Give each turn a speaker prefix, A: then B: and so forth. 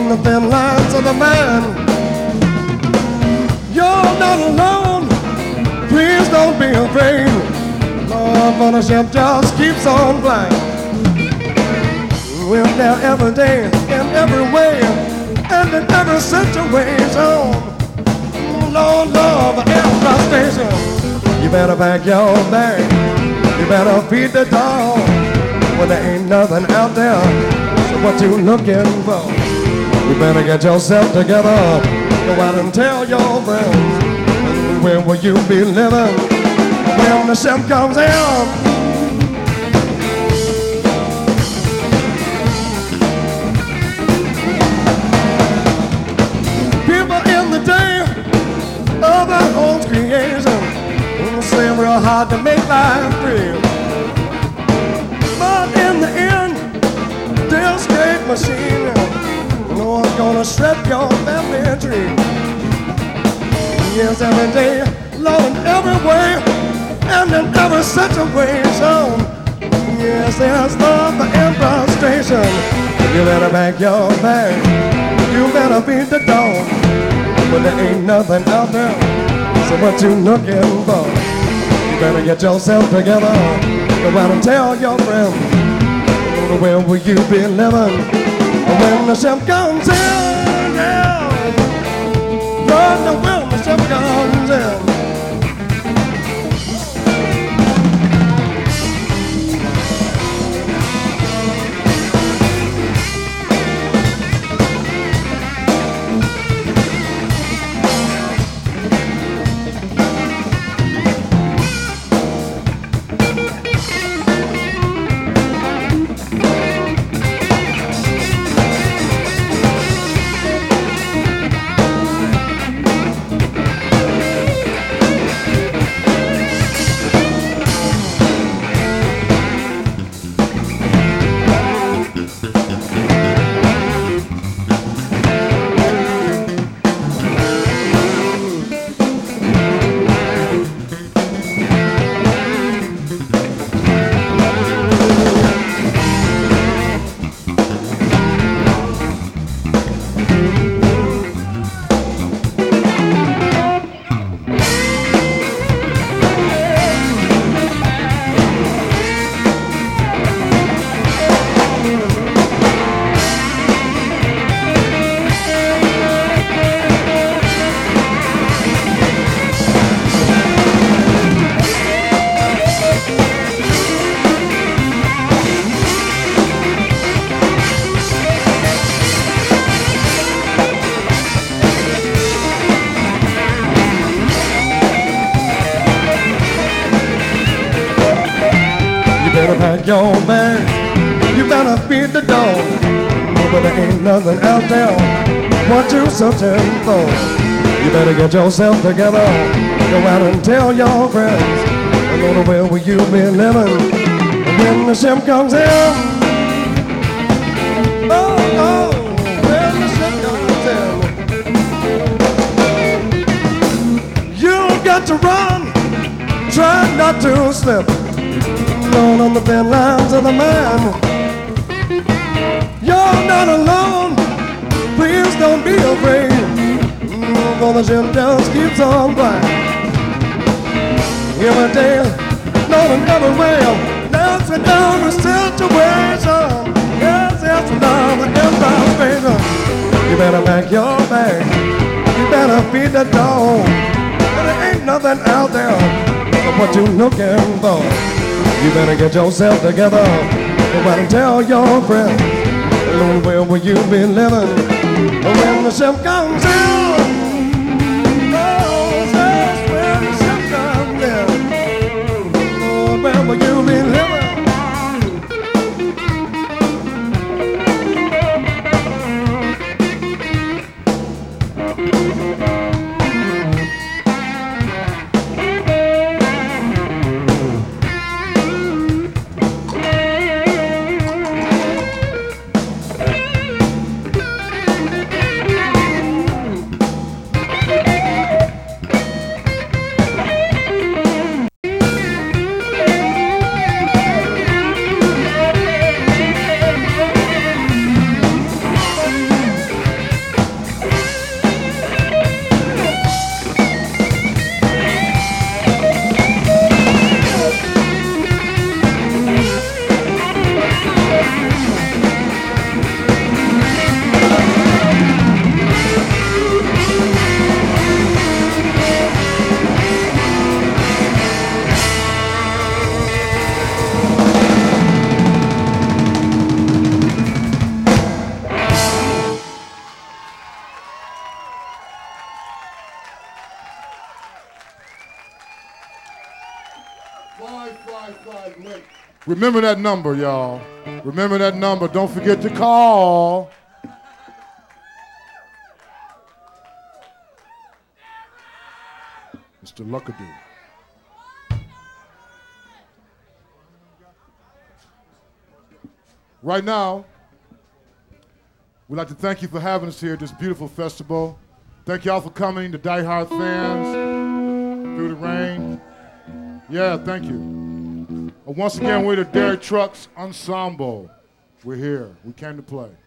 A: on the thin lines of the man. You're not alone, please don't be afraid. Lord, for the ship just keeps on flying. We're there every day, in every way, and in every situation. Lord, Lord, the Empire Station. You better pack your bag, you better feed the dog. When there ain't nothing out there, so what you looking for? You better get yourself together. Go out and tell your friends. Where will you be living when the ship comes in? People in the day of our own creation will say real hard to make life free. But in the end, this great machine, no one's gonna shred your family tree. Yes, every day, Lord, in every way, and in every situation. Yes, there's love for Empire Station. You better pack your bag, you better feed the dog. But there ain't nothing out there, so what you looking for? You better get yourself together. Go out and tell your friends. Where will you be living when the ship comes in? Yeah. Run when the ship comes in. Pack your bag, you better feed the dog. But there ain't nothing out there, what you searching for? You better get yourself together. Go out and tell your friends. I don't know where will you be living when the ship comes in. Oh, oh, when the ship comes in. You got to run, try not to slip on the thin lines of the man. You're not alone, please don't be afraid. For the ship just keeps on flying. Every day, Lord, in every way, that's in every situation. Yes, yes, love the Empire Station. You better pack your bag, you better feed the dog. But there ain't nothing out there for what you looking for. You better get yourself together. Go out and tell your friends. Lord, where will you be living when the ship comes in? Oh, just when the ship comes in. Lord, where will you be living?
B: Remember that number, y'all. Remember that number. Don't forget to call. Mr. Luckadoo. Right now, we'd like to thank you for having us here at this beautiful festival. Thank y'all for coming, the Die Hard fans, through the rain. Yeah, thank you. Once again, we're the Derek Trucks Ensemble. We're here. We came to play.